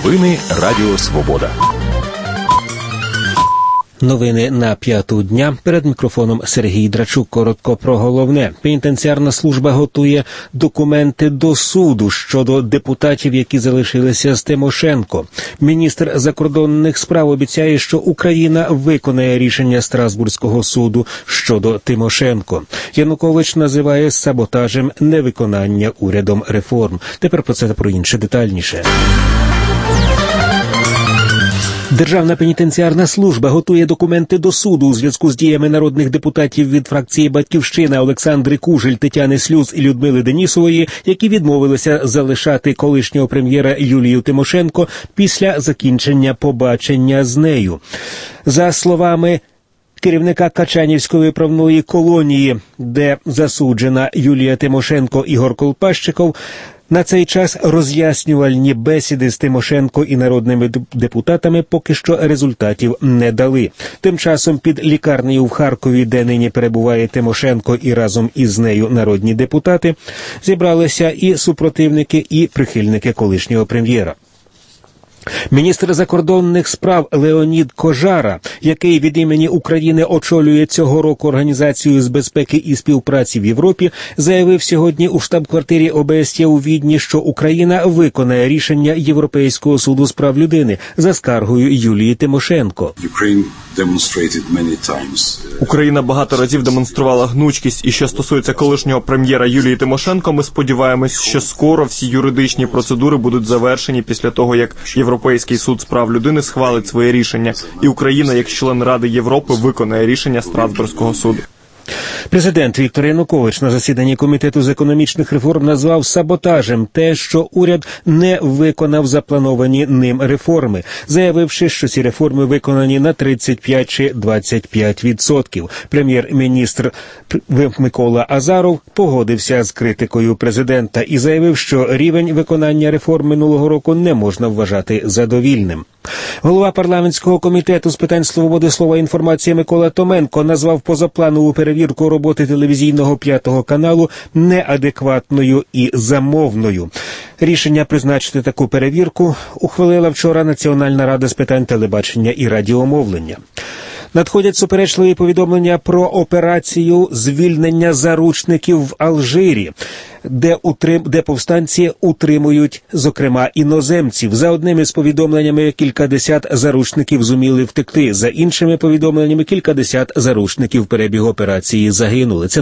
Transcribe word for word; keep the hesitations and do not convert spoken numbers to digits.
Новини Радіо Свобода. Новини на п'яту дня. Перед мікрофоном Сергій Драчук. Коротко про головне. Пенітенціарна служба готує документи до суду щодо депутатів, які залишилися з Тимошенко. Міністр закордонних справ обіцяє, що Україна виконає рішення Страсбурзького суду щодо Тимошенко. Янукович називає саботажем невиконання урядом реформ. Тепер про це та про інше детальніше. Державна пенітенціарна служба готує документи до суду у зв'язку з діями народних депутатів від фракції «Батьківщина» Олександри Кужель, Тетяни Слюз і Людмили Денісової, які відмовилися залишати колишнього прем'єра Юлію Тимошенко після закінчення побачення з нею. За словами керівника Качанівської виправної колонії, де засуджена Юлія Тимошенко, Ігор Колпащиков, на цей час роз'яснювальні бесіди з Тимошенко і народними депутатами поки що результатів не дали. Тим часом під лікарнею в Харкові, де нині перебуває Тимошенко і разом із нею народні депутати, зібралися і супротивники, і прихильники колишнього прем'єра. Міністр закордонних справ Леонід Кожара, який від імені України очолює цього року Організацію з безпеки і співпраці в Європі, заявив сьогодні у штаб-квартирі О Б С Є у Відні, що Україна виконає рішення Європейського суду з прав людини за скаргою Юлії Тимошенко. Україна багато разів демонструвала гнучкість, і що стосується колишнього прем'єра Юлії Тимошенко, ми сподіваємось, що скоро всі юридичні процедури будуть завершені після того, як Європейський суд з прав людини схвалить своє рішення, і Україна, як член Ради Європи, виконає рішення Страсбурзького суду. Президент Віктор Янукович на засіданні Комітету з економічних реформ назвав саботажем те, що уряд не виконав заплановані ним реформи, заявивши, що ці реформи виконані на тридцять п'ять чи двадцять п'ять відсотків. Прем'єр-міністр Микола Азаров погодився з критикою президента і заявив, що рівень виконання реформ минулого року не можна вважати задовільним. Голова парламентського комітету з питань свободи слова і інформації Микола Томенко назвав позапланову перевірку роботи телевізійного п'ятого каналу неадекватною і замовною. Рішення призначити таку перевірку ухвалила вчора Національна рада з питань телебачення і радіомовлення. Надходять суперечливі повідомлення про операцію звільнення заручників в Алжирі, де, утрим... де повстанці утримують, зокрема, іноземців. За одними з повідомленнями, кількадесят заручників зуміли втекти. За іншими повідомленнями, кількадесят заручників в перебігу операції загинули. Це